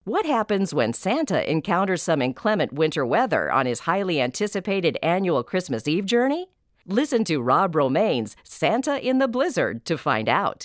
What happens when Santa encounters some inclement winter weather on his highly anticipated annual Christmas Eve journey? Listen to Rob Romaine's Santa in the Blizzard to find out.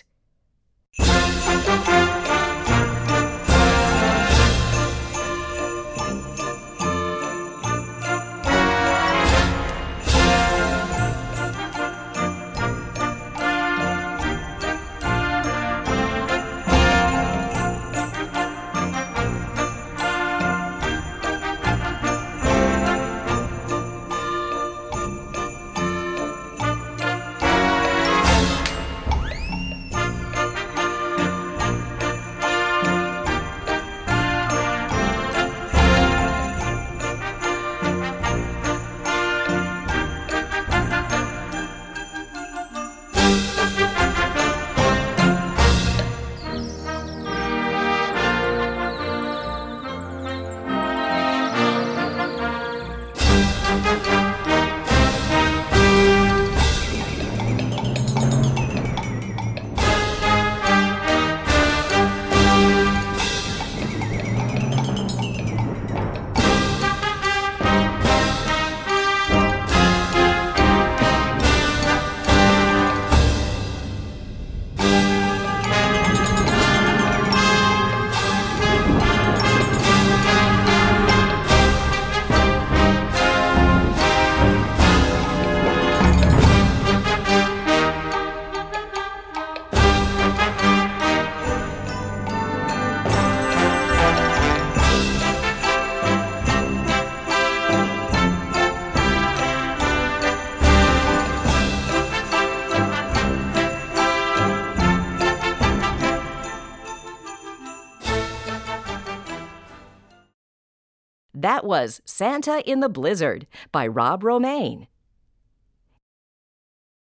That was Santa in the Blizzard by Rob Romaine.